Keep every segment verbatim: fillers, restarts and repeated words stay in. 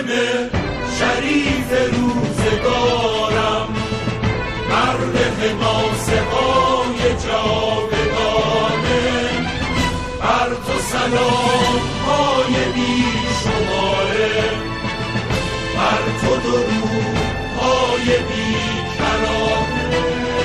حاکم شریف روزگارم، مرد حماسه های جاودانه، بر تو سلام های بی شماره، بر تو درود های بی کرانه.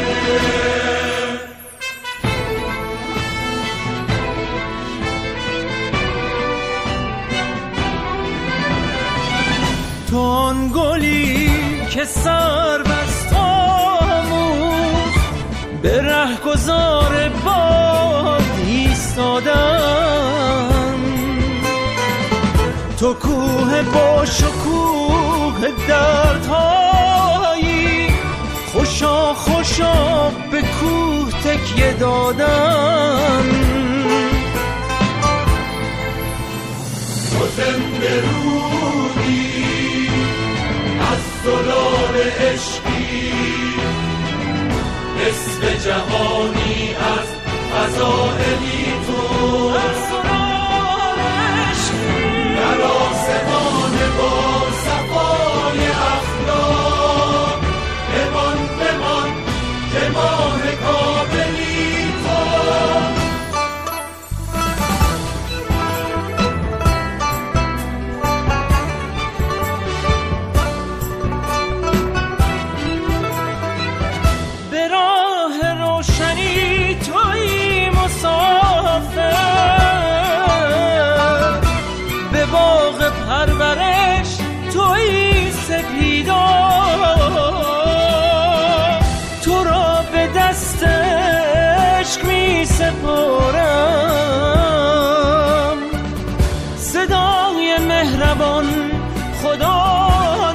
تو آن گلی که سربست آموز به رهگذار باد ایستادم، تو کوه با شکوه دردهایی، خوشا خوشا به کوه تکیه دادم. تو زنده رودی از زلال عشقی، نصف جهانی از فضائلی تو، از زلال عشقی در آسمان با صفای اخلاق، بمان بمان که ماه کاملی تو. پرورش تویی سپیدار، تو را به دست عشق می سپارم. صدای مهربان خدا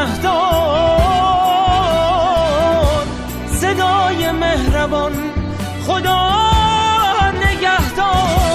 نگهدار، صدای مهربان خدا نگهدار.